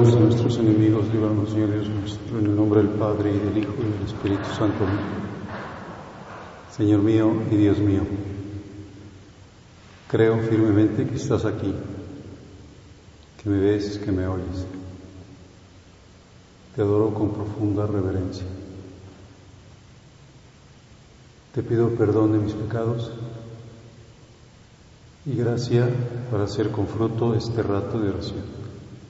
Perdónanos a nuestros enemigos, líbranos, Señor Dios nuestro, en el nombre del Padre, y del Hijo, y del Espíritu Santo. Amén. Señor mío y Dios mío, creo firmemente que estás aquí, que me ves, que me oyes. Te adoro con profunda reverencia. Te pido perdón de mis pecados y gracia para hacer con fruto este rato de oración.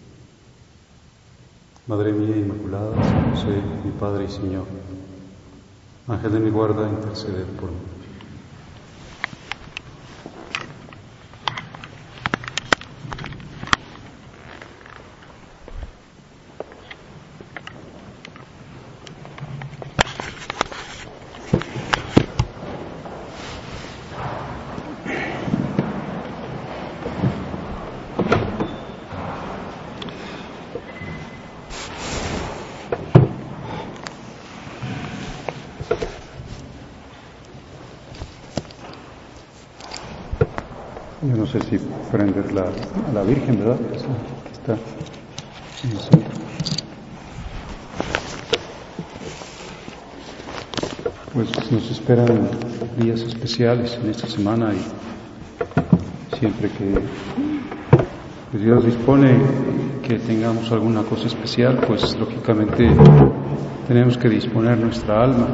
Madre mía Inmaculada, San José, mi Padre y Señor, Ángel de mi guarda, interceder por mí. Yo no sé si prender a la Virgen, ¿verdad? Que está en el centro. Pues nos esperan días especiales en esta semana y siempre que Dios dispone que tengamos alguna cosa especial, pues lógicamente tenemos que disponer nuestra alma.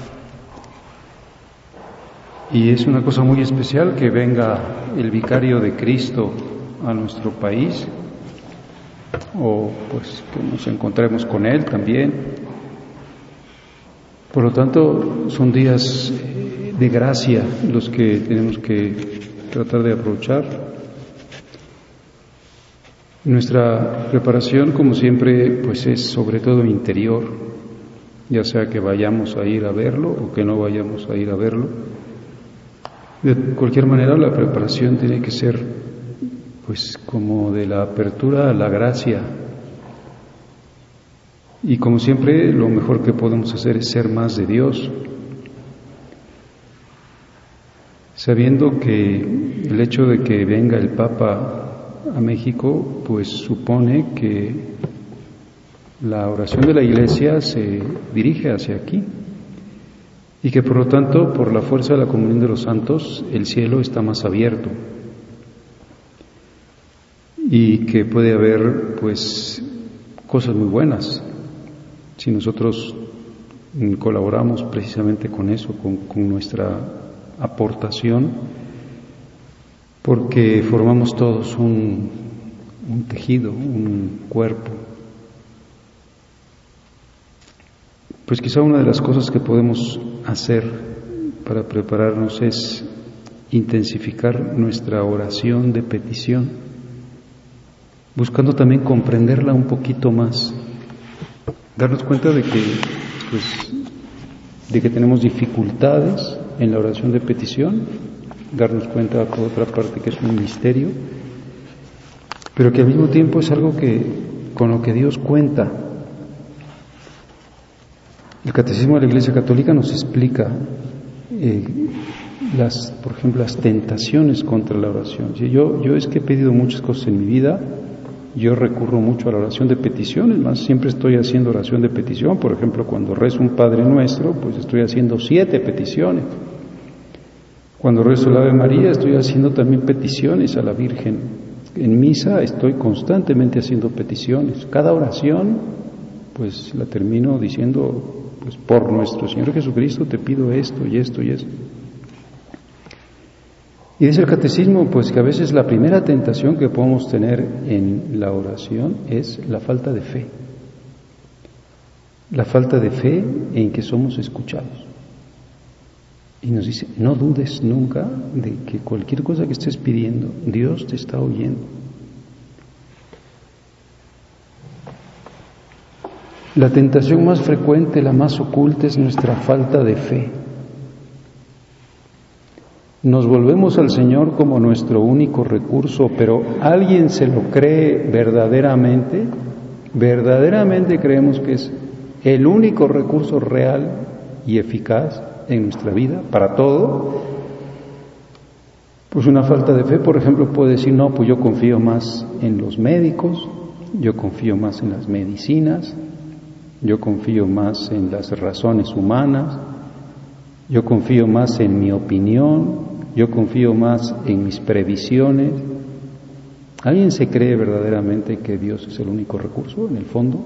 Y es una cosa muy especial que venga el vicario de Cristo a nuestro país, o pues que nos encontremos con Él también. Por lo tanto, son días de gracia los que tenemos que tratar de aprovechar. Nuestra preparación, como siempre, pues es sobre todo interior, ya sea que vayamos a ir a verlo o que no vayamos a ir a verlo. De cualquier manera, la preparación tiene que ser, pues, como de la apertura a la gracia. Y como siempre, lo mejor que podemos hacer es ser más de Dios, sabiendo que el hecho de que venga el Papa a México, pues supone que la oración de la Iglesia se dirige hacia aquí. Y que por lo tanto, por la fuerza de la comunión de los santos, el cielo está más abierto. Y que puede haber, pues, cosas muy buenas si nosotros colaboramos precisamente con eso, con nuestra aportación, porque formamos todos un tejido, un cuerpo. Pues quizá una de las cosas que podemos hacer para prepararnos es intensificar nuestra oración de petición, buscando también comprenderla un poquito más, darnos cuenta de que tenemos dificultades en la oración de petición, darnos cuenta por otra parte que es un misterio, pero que al mismo tiempo es algo con lo que Dios cuenta. El Catecismo de la Iglesia Católica nos explica por ejemplo, las tentaciones contra la oración. Yo es que he pedido muchas cosas en mi vida, yo recurro mucho a la oración de peticiones, más siempre estoy haciendo oración de petición. Por ejemplo, cuando rezo un Padre Nuestro, pues estoy haciendo 7 peticiones. Cuando rezo el Ave María, estoy haciendo también peticiones a la Virgen. En misa estoy constantemente haciendo peticiones. Cada oración, pues la termino diciendo, pues por nuestro Señor Jesucristo te pido esto y esto y esto. Y dice el Catecismo, pues que a veces la primera tentación que podemos tener en la oración es la falta de fe. La falta de fe en que somos escuchados. Y nos dice, no dudes nunca de que cualquier cosa que estés pidiendo, Dios te está oyendo. La tentación más frecuente, la más oculta, es nuestra falta de fe. Nos volvemos al Señor como nuestro único recurso, pero ¿alguien se lo cree verdaderamente? ¿Verdaderamente creemos que es el único recurso real y eficaz en nuestra vida para todo? Pues una falta de fe, por ejemplo, puede decir, no, pues yo confío más en los médicos, yo confío más en las medicinas, yo confío más en las razones humanas, yo confío más en mi opinión, yo confío más en mis previsiones. ¿Alguien se cree verdaderamente que Dios es el único recurso, en el fondo?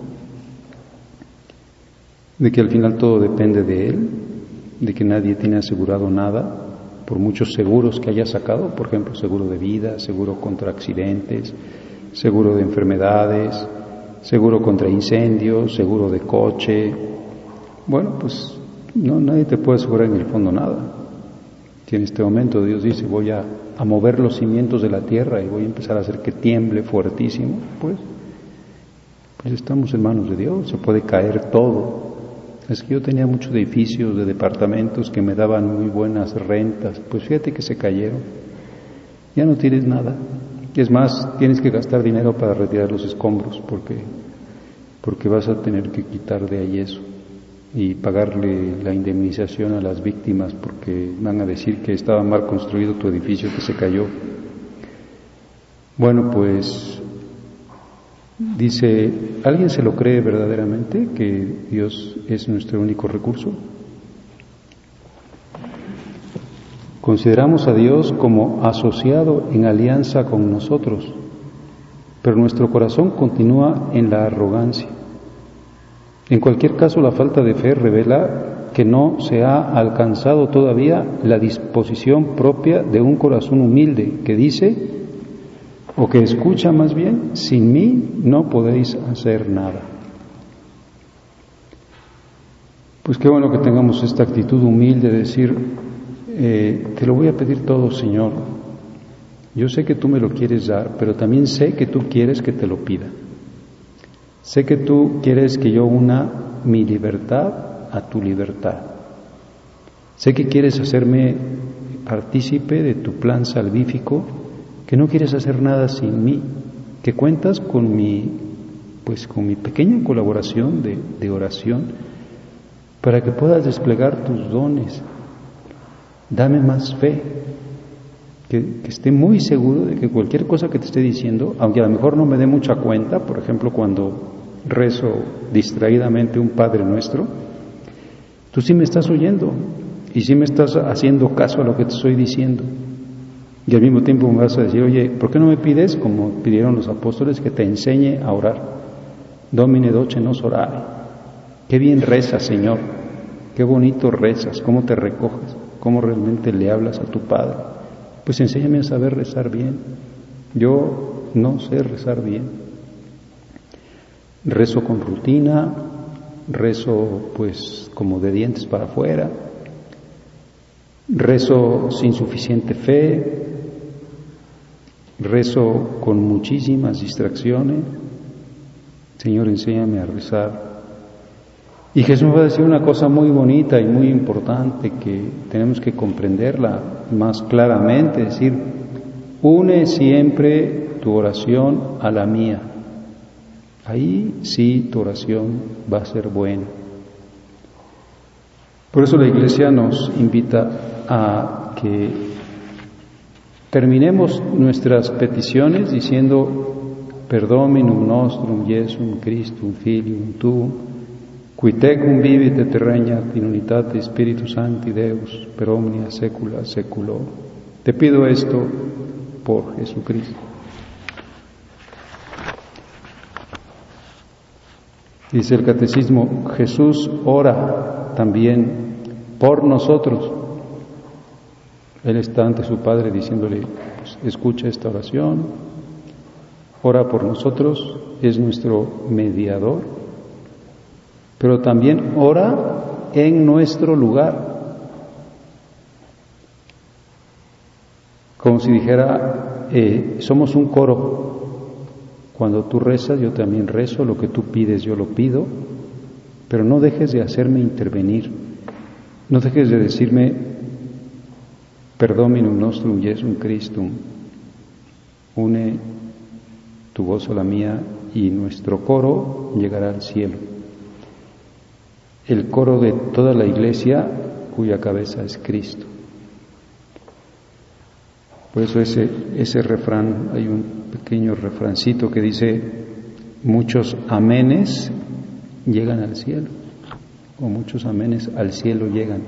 De que al final todo depende de Él, de que nadie tiene asegurado nada, por muchos seguros que haya sacado, por ejemplo, seguro de vida, seguro contra accidentes, seguro de enfermedades, seguro contra incendios, seguro de coche. Bueno, pues no, nadie te puede asegurar en el fondo nada. Si en este momento Dios dice, voy a mover los cimientos de la tierra y voy a empezar a hacer que tiemble fuertísimo, pues estamos en manos de Dios, se puede caer todo. Es que yo tenía muchos edificios de departamentos que me daban muy buenas rentas, pues fíjate que se cayeron, ya no tienes nada. Es más, tienes que gastar dinero para retirar los escombros, porque vas a tener que quitar de ahí eso y pagarle la indemnización a las víctimas, porque van a decir que estaba mal construido tu edificio que se cayó. Bueno, pues dice, ¿alguien se lo cree verdaderamente que Dios es nuestro único recurso? Consideramos a Dios como asociado en alianza con nosotros, pero nuestro corazón continúa en la arrogancia. En cualquier caso, la falta de fe revela que no se ha alcanzado todavía la disposición propia de un corazón humilde que dice, o que escucha más bien, sin mí no podéis hacer nada. Pues qué bueno que tengamos esta actitud humilde de decir, te lo voy a pedir todo, Señor. Yo sé que tú me lo quieres dar, pero también sé que tú quieres que te lo pida. Sé que tú quieres que yo una mi libertad a tu libertad. Sé que quieres hacerme partícipe de tu plan salvífico, que no quieres hacer nada sin mí, que cuentas con mi pequeña colaboración de oración para que puedas desplegar tus dones. Dame más fe, que esté muy seguro de que cualquier cosa que te esté diciendo, aunque a lo mejor no me dé mucha cuenta, por ejemplo, cuando rezo distraídamente un Padre Nuestro, tú sí me estás oyendo y sí me estás haciendo caso a lo que te estoy diciendo. Y al mismo tiempo me vas a decir, oye, ¿por qué no me pides, como pidieron los apóstoles, que te enseñe a orar? Domine doce nos orare. Qué bien rezas, Señor, qué bonito rezas, cómo te recoges, cómo realmente le hablas a tu Padre. Pues enséñame a saber rezar bien. Yo no sé rezar bien. Rezo con rutina, rezo pues como de dientes para afuera, rezo sin suficiente fe, rezo con muchísimas distracciones. Señor, enséñame a rezar. Y Jesús va a decir una cosa muy bonita y muy importante que tenemos que comprenderla más claramente, es decir, une siempre tu oración a la mía. Ahí sí tu oración va a ser buena. Por eso la Iglesia nos invita a que terminemos nuestras peticiones diciendo Per Dominum nostrum Iesum Christum Filium Tuum, qui tecum vivit et regnat in unitate Spiritus Sancti Deus per omnia saecula saeculorum. Te pido esto por Jesucristo. Dice el Catecismo, Jesús ora también por nosotros. Él está ante su Padre diciéndole, pues, escucha esta oración, ora por nosotros, es nuestro mediador, pero también ora en nuestro lugar. Como si dijera, somos un coro. Cuando tú rezas, yo también rezo, lo que tú pides, yo lo pido, pero no dejes de hacerme intervenir, no dejes de decirme, Per Dominum nostrum Iesum Christum, une tu voz a la mía y nuestro coro llegará al cielo. El coro de toda la Iglesia, cuya cabeza es Cristo. Por eso ese refrán, hay un pequeño refrancito que dice, muchos amenes llegan al cielo, o muchos amenes al cielo llegan.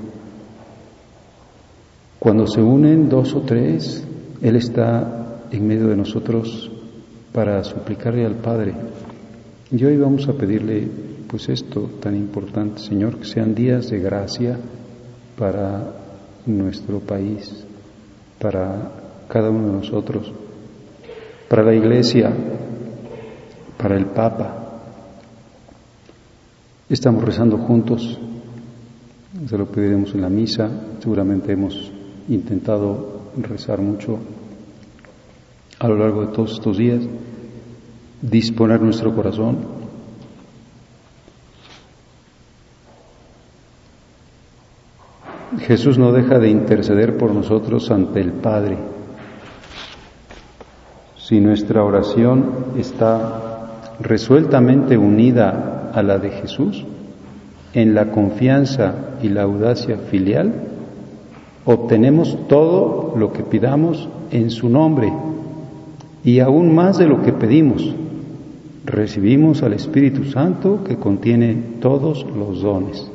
Cuando se unen 2 o 3, Él está en medio de nosotros para suplicarle al Padre. Y hoy vamos a pedirle pues esto tan importante, Señor, que sean días de gracia para nuestro país, para cada uno de nosotros, para la Iglesia, para el Papa. Estamos rezando juntos, se lo pediremos en la misa, seguramente hemos intentado rezar mucho a lo largo de todos estos días, disponer nuestro corazón. Jesús no deja de interceder por nosotros ante el Padre. Si nuestra oración está resueltamente unida a la de Jesús, en la confianza y la audacia filial, obtenemos todo lo que pidamos en su nombre y aún más de lo que pedimos. Recibimos al Espíritu Santo que contiene todos los dones.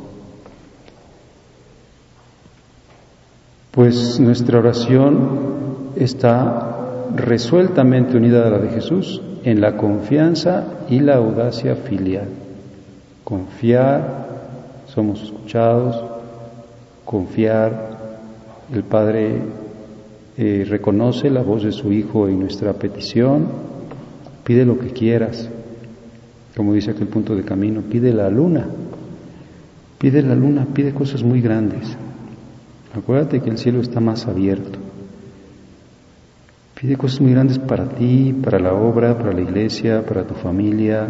Pues nuestra oración está resueltamente unida a la de Jesús en la confianza y la audacia filial. Confiar, somos escuchados, confiar, el Padre reconoce la voz de su Hijo en nuestra petición, pide lo que quieras, como dice aquel punto de camino, pide la luna, pide cosas muy grandes. Acuérdate que el cielo está más abierto. Pide cosas muy grandes para ti, para la obra, para la iglesia, para tu familia.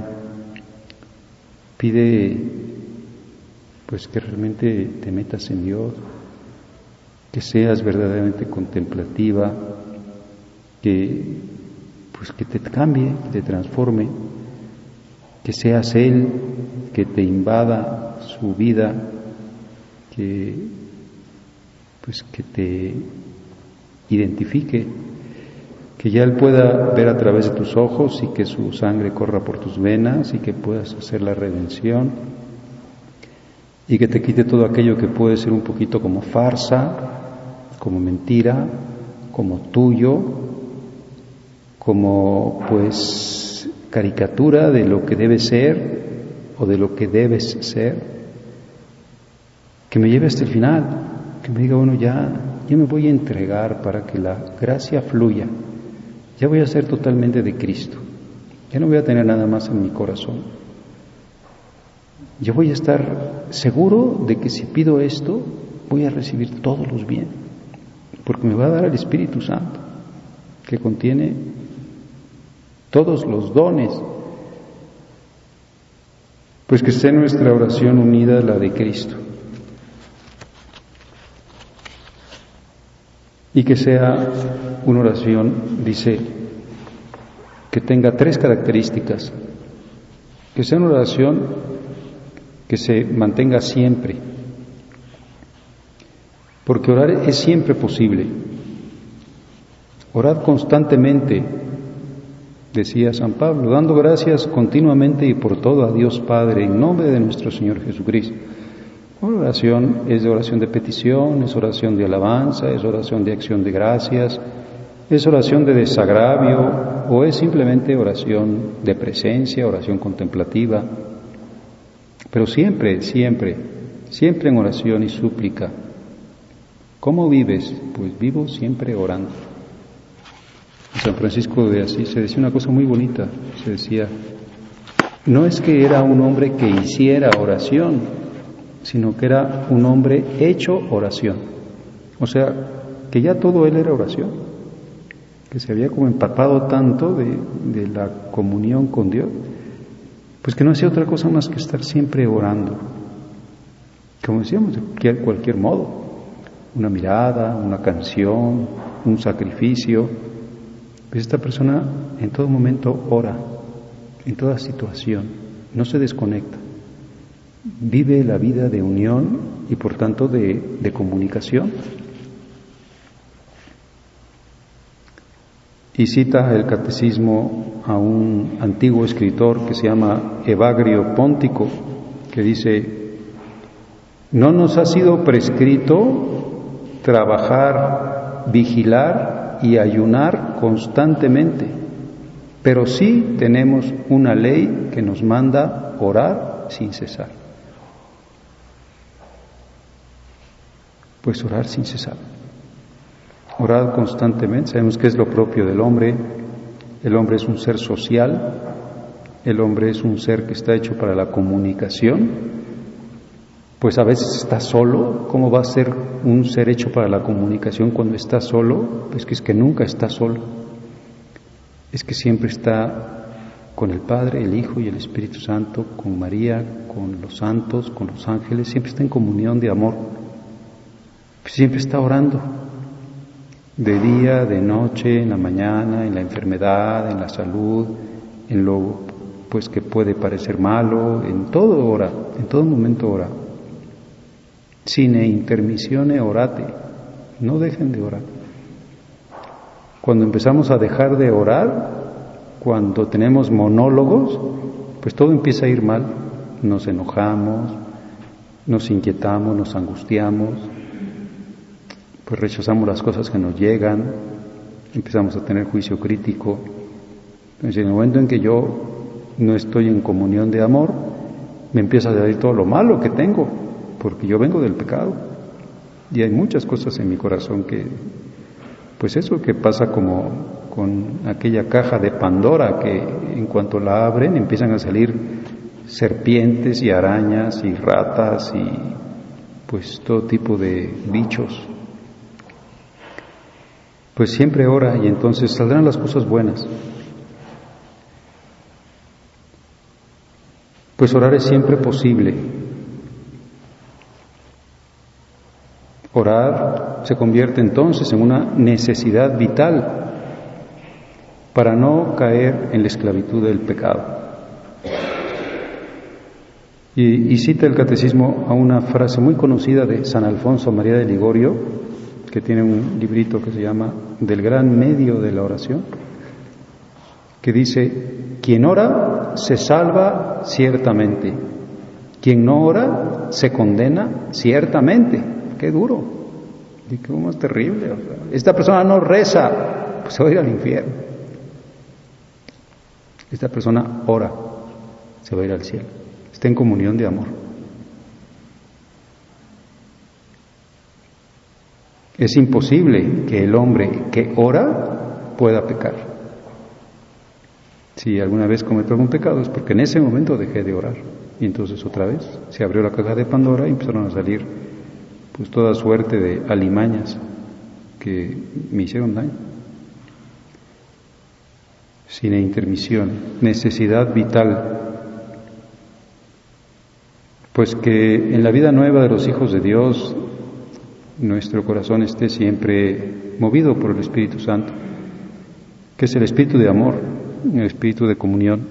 Pide pues que realmente te metas en Dios, que seas verdaderamente contemplativa, que te cambie, que te transforme, que seas Él, que te invada su vida, que te identifique, que ya Él pueda ver a través de tus ojos y que su sangre corra por tus venas y que puedas hacer la redención y que te quite todo aquello que puede ser un poquito como farsa, como mentira, como tuyo, como pues caricatura de lo que debe ser o de lo que debes ser, que me lleve hasta el final, que me diga, bueno, ya me voy a entregar para que la gracia fluya, ya voy a ser totalmente de Cristo, ya no voy a tener nada más en mi corazón, yo voy a estar seguro de que si pido esto voy a recibir todos los bienes, porque me va a dar el Espíritu Santo, que contiene todos los dones. Pues que esté nuestra oración unida a la de Cristo. Y que sea una oración, dice, que tenga 3 características. Que sea una oración que se mantenga siempre. Porque orar es siempre posible. Orad constantemente, decía San Pablo, dando gracias continuamente y por todo a Dios Padre, en nombre de nuestro Señor Jesucristo. Una oración es de oración de petición, es oración de alabanza, es oración de acción de gracias, es oración de desagravio o es simplemente oración de presencia, oración contemplativa. Pero siempre en oración y súplica. ¿Cómo vives? Pues vivo siempre orando. San Francisco de Asís se decía una cosa muy bonita, se decía, no es que era un hombre que hiciera oración, sino que era un hombre hecho oración. O sea, que ya todo él era oración, que se había como empapado tanto de la comunión con Dios, pues que no hacía otra cosa más que estar siempre orando. Como decíamos, de cualquier modo, una mirada, una canción, un sacrificio. Pues esta persona en todo momento ora, en toda situación, no se desconecta. Vive la vida de unión y por tanto de comunicación. Y cita el catecismo a un antiguo escritor que se llama Evagrio Póntico, que dice: no nos ha sido prescrito trabajar, vigilar y ayunar constantemente, pero sí tenemos una ley que nos manda orar sin cesar. Pues orar sin cesar. Orar constantemente. Sabemos que es lo propio del hombre. El hombre es un ser social. El hombre es un ser que está hecho para la comunicación. Pues a veces está solo. ¿Cómo va a ser un ser hecho para la comunicación cuando está solo? Pues que es que nunca está solo. Es que siempre está con el Padre, el Hijo y el Espíritu Santo, con María, con los santos, con los ángeles. Siempre está en comunión de amor. Siempre está orando. De día, de noche, en la mañana, en la enfermedad, en la salud, en lo pues que puede parecer malo, en todo ora, en todo momento ora. Sine intermissione orate, no dejen de orar. Cuando empezamos a dejar de orar, cuando tenemos monólogos, pues todo empieza a ir mal. Nos enojamos, nos inquietamos, nos angustiamos, pues rechazamos las cosas que nos llegan, empezamos a tener juicio crítico. Entonces, en el momento en que yo no estoy en comunión de amor, me empieza a salir todo lo malo que tengo, porque yo vengo del pecado. Y hay muchas cosas en mi corazón que, pues eso que pasa como con aquella caja de Pandora, que en cuanto la abren empiezan a salir serpientes y arañas y ratas y pues todo tipo de bichos. Pues siempre ora y entonces saldrán las cosas buenas. Pues orar es siempre posible. Orar se convierte entonces en una necesidad vital para no caer en la esclavitud del pecado. Y cita el catecismo a una frase muy conocida de San Alfonso María de Ligorio, que tiene un librito que se llama Del gran medio de la oración, que dice: quien ora se salva ciertamente, quien no ora se condena ciertamente. ¡Qué duro! Y cómo es terrible. O sea, esta persona no reza, pues se va a ir al infierno. Esta persona ora, se va a ir al cielo. Está en comunión de amor. Es imposible que el hombre que ora pueda pecar. Si alguna vez cometo algún pecado es porque en ese momento dejé de orar. Y entonces otra vez se abrió la caja de Pandora y empezaron a salir pues toda suerte de alimañas que me hicieron daño. Sin intermisión, necesidad vital. Pues que en la vida nueva de los hijos de Dios nuestro corazón esté siempre movido por el Espíritu Santo, que es el espíritu de amor, el espíritu de comunión.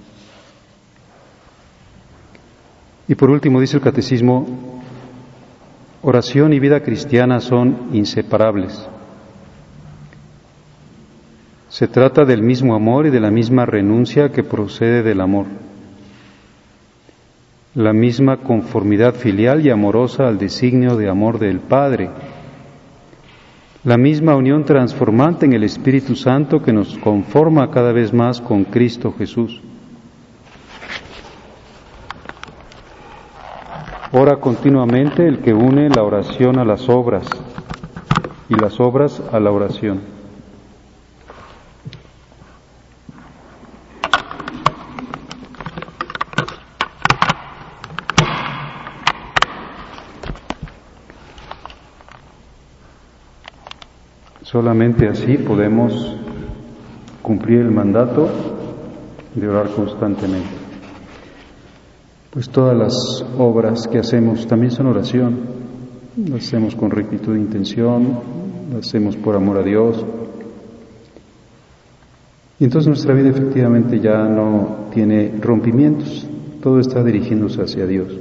Y por último dice el catecismo: oración y vida cristiana son inseparables. Se trata del mismo amor y de la misma renuncia que procede del amor, la misma conformidad filial y amorosa al designio de amor del Padre, la misma unión transformante en el Espíritu Santo que nos conforma cada vez más con Cristo Jesús. Ora continuamente el que une la oración a las obras y las obras a la oración. Solamente así podemos cumplir el mandato de orar constantemente. Pues todas las obras que hacemos también son oración. Las hacemos con rectitud de intención, las hacemos por amor a Dios. Y entonces nuestra vida efectivamente ya no tiene rompimientos, todo está dirigiéndose hacia Dios.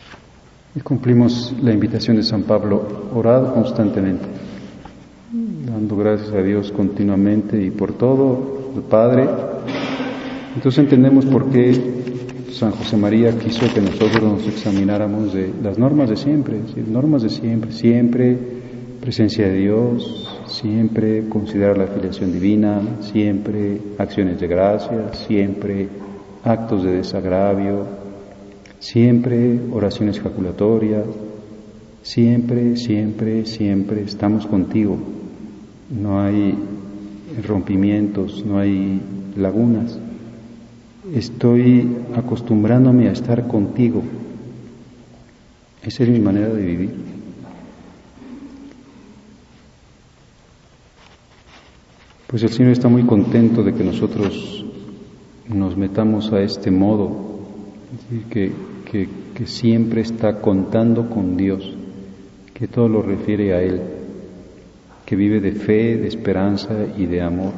Y cumplimos la invitación de San Pablo: orad constantemente. dando gracias a Dios continuamente y por todo, el Padre. Entonces entendemos por qué San José María quiso que nosotros nos examináramos de las normas de siempre, ¿sí? Normas de siempre, siempre presencia de Dios, siempre considerar la filiación divina, siempre acciones de gracias, siempre actos de desagravio, siempre oraciones jaculatorias, siempre, siempre, siempre estamos contigo. No hay rompimientos, no hay lagunas. Estoy acostumbrándome a estar contigo. Esa es mi manera de vivir. Pues el Señor está muy contento de que nosotros nos metamos a este modo, que siempre está contando con Dios, que todo lo refiere a Él, que vive de fe, de esperanza y de amor.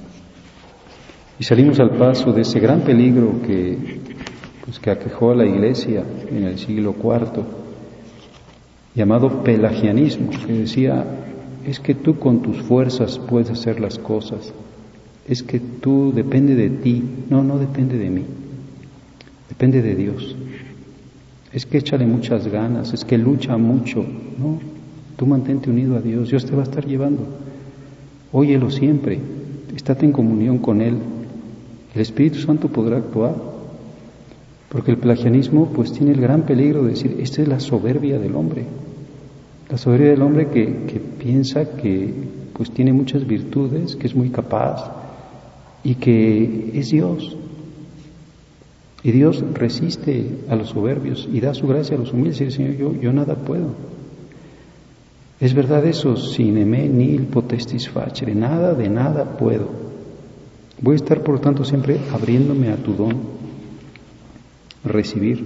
Y salimos al paso de ese gran peligro que aquejó a la Iglesia en el siglo IV, llamado pelagianismo, que decía: es que tú con tus fuerzas puedes hacer las cosas, es que tú depende de ti. No, no depende de mí, depende de Dios. Es que échale muchas ganas, es que lucha mucho. No, tú mantente unido a Dios, Dios te va a estar llevando. Óyelo siempre, estate en comunión con Él. El Espíritu Santo podrá actuar, porque el pelagianismo pues tiene el gran peligro de decir: esta es la soberbia del hombre. La soberbia del hombre que piensa que pues tiene muchas virtudes, que es muy capaz y que es Dios. Y Dios resiste a los soberbios y da su gracia a los humildes. Y dice: Señor, yo nada puedo. Es verdad eso, sine me nihil potestis facere, nada de nada puedo. Voy a estar, por lo tanto, siempre abriéndome a tu don, recibir.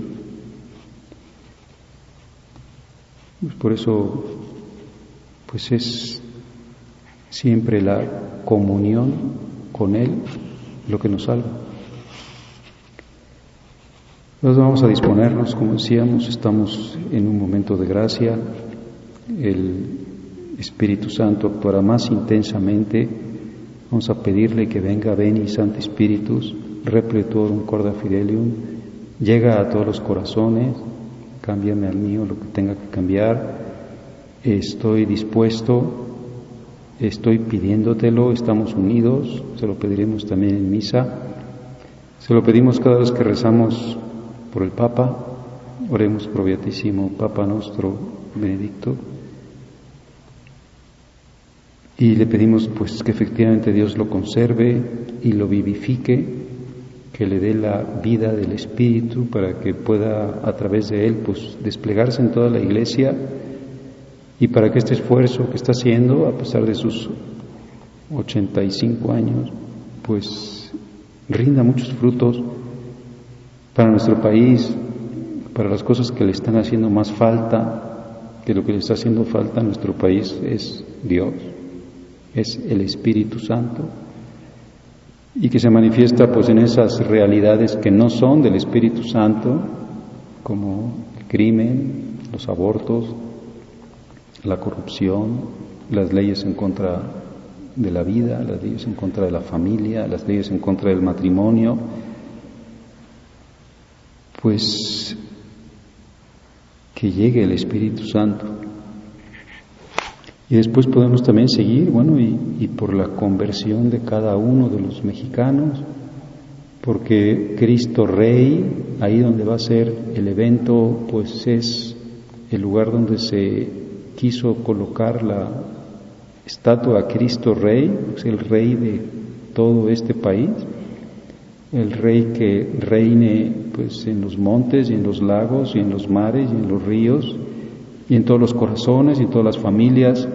Pues por eso, pues es siempre la comunión con Él lo que nos salva. Entonces vamos a disponernos, como decíamos, estamos en un momento de gracia. El Espíritu Santo actuará más intensamente. Vamos a pedirle que venga: Veni Sancti Spiritus, repletuorum corda fidelium. Llega a todos los corazones, cámbiame al mío lo que tenga que cambiar. Estoy dispuesto, estoy pidiéndotelo, estamos unidos. Se lo pediremos también en misa. Se lo pedimos cada vez que rezamos por el Papa. Oremos pro Beatissimo Papa Nostro Benedicto. Y le pedimos pues que efectivamente Dios lo conserve y lo vivifique, que le dé la vida del Espíritu para que pueda a través de él pues desplegarse en toda la Iglesia, y para que este esfuerzo que está haciendo a pesar de sus 85 años pues rinda muchos frutos para nuestro país, para las cosas que le están haciendo más falta, que lo que le está haciendo falta a nuestro país es Dios, es el Espíritu Santo, y que se manifiesta pues en esas realidades que no son del Espíritu Santo, como el crimen, los abortos, la corrupción, las leyes en contra de la vida, las leyes en contra de la familia, las leyes en contra del matrimonio. Pues que llegue el Espíritu Santo. Y después podemos también seguir, y por la conversión de cada uno de los mexicanos, porque Cristo Rey, ahí donde va a ser el evento, pues es el lugar donde se quiso colocar la estatua a Cristo Rey, pues el Rey de todo este país, el Rey que reine pues en los montes y en los lagos y en los mares y en los ríos y en todos los corazones y en todas las familias.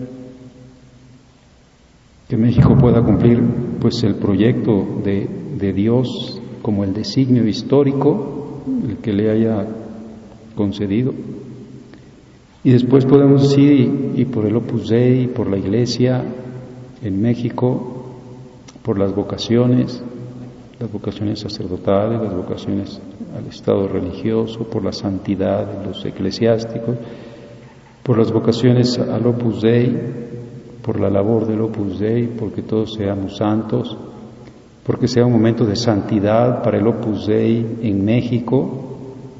Que México pueda cumplir pues el proyecto de Dios como el designio histórico, el que le haya concedido. Y después podemos ir y por el Opus Dei, por la Iglesia en México, por las vocaciones sacerdotales, las vocaciones al estado religioso, por la santidad de los eclesiásticos, por las vocaciones al Opus Dei, por la labor del Opus Dei, porque todos seamos santos, porque sea un momento de santidad para el Opus Dei en México,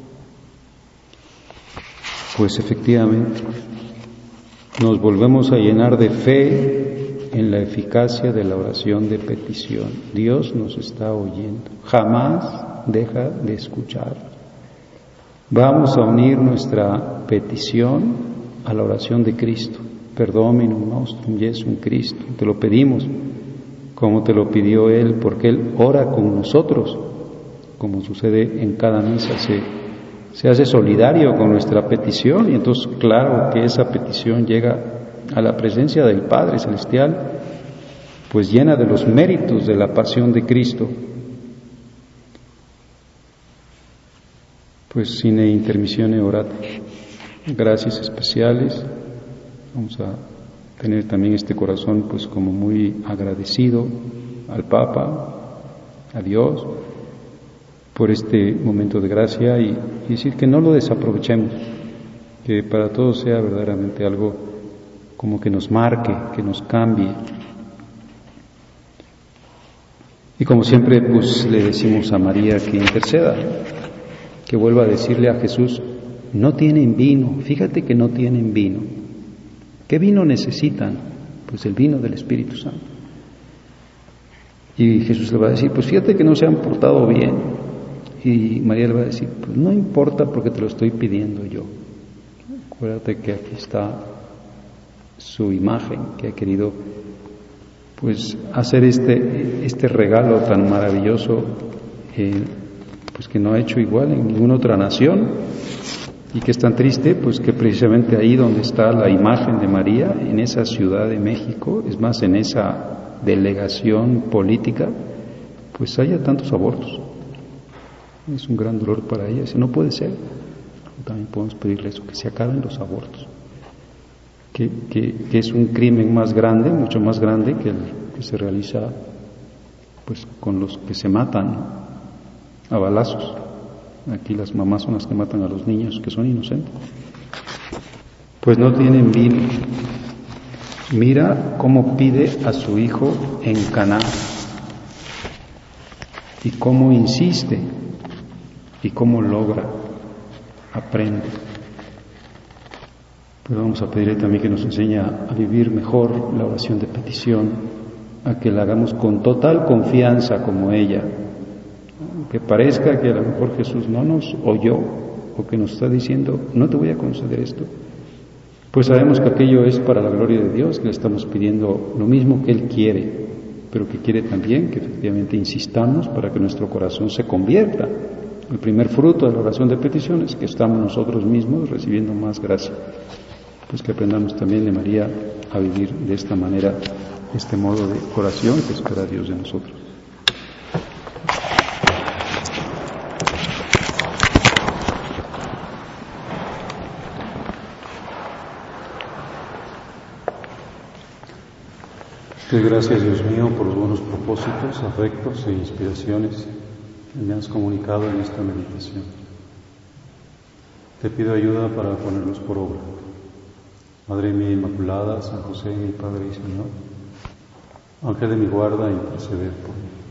pues efectivamente nos volvemos a llenar de fe en la eficacia de la oración de petición. Dios nos está oyendo, jamás deja de escuchar. Vamos a unir nuestra petición a la oración de Cristo. Perdominum nostrum Jesum Christo. Te lo pedimos como te lo pidió Él, porque Él ora con nosotros, como sucede en cada misa, se hace solidario con nuestra petición, y entonces claro que esa petición llega a la presencia del Padre Celestial, pues llena de los méritos de la pasión de Cristo. Pues sine intermissione orate. Gracias especiales. Vamos a tener también este corazón pues como muy agradecido al Papa, a Dios, por este momento de gracia, y decir que no lo desaprovechemos, que para todos sea verdaderamente algo como que nos marque, que nos cambie. Y como siempre pues le decimos a María que interceda, que vuelva a decirle a Jesús: no tienen vino, fíjate que no tienen vino. ¿Qué vino necesitan? Pues el vino del Espíritu Santo. Y Jesús le va a decir: pues fíjate que no se han portado bien. Y María le va a decir: pues no importa, porque te lo estoy pidiendo yo. Acuérdate que aquí está su imagen, que ha querido pues hacer este regalo tan maravilloso, pues que no ha hecho igual en ninguna otra nación, y que es tan triste pues que precisamente ahí donde está la imagen de María, en esa Ciudad de México, es más, en esa delegación política, pues haya tantos abortos. Es un gran dolor para ella. Si no puede ser, también podemos pedirle eso, que se acaben los abortos, que es un crimen más grande, mucho más grande que el que se realiza pues con los que se matan a balazos. Aquí las mamás son las que matan a los niños que son inocentes. Pues no tienen vino. Mira cómo pide a su hijo en Caná, y cómo insiste, y cómo logra, aprende. Pues vamos a pedirle también que nos enseñe a vivir mejor la oración de petición, a que la hagamos con total confianza como ella, que parezca que a lo mejor Jesús no nos oyó, o que nos está diciendo: no te voy a conceder esto. Pues sabemos que aquello es para la gloria de Dios, que le estamos pidiendo lo mismo que Él quiere, pero que quiere también que efectivamente insistamos para que nuestro corazón se convierta. El primer fruto de la oración de petición es que estamos nosotros mismos recibiendo más gracia. Pues que aprendamos también de María a vivir de esta manera, este modo de oración que espera Dios de nosotros. Te doy gracias, Dios mío, por los buenos propósitos, afectos e inspiraciones que me has comunicado en esta meditación. Te pido ayuda para ponerlos por obra. Madre mía Inmaculada, San José, mi Padre y Señor, Ángel de mi guarda, interceder por mí.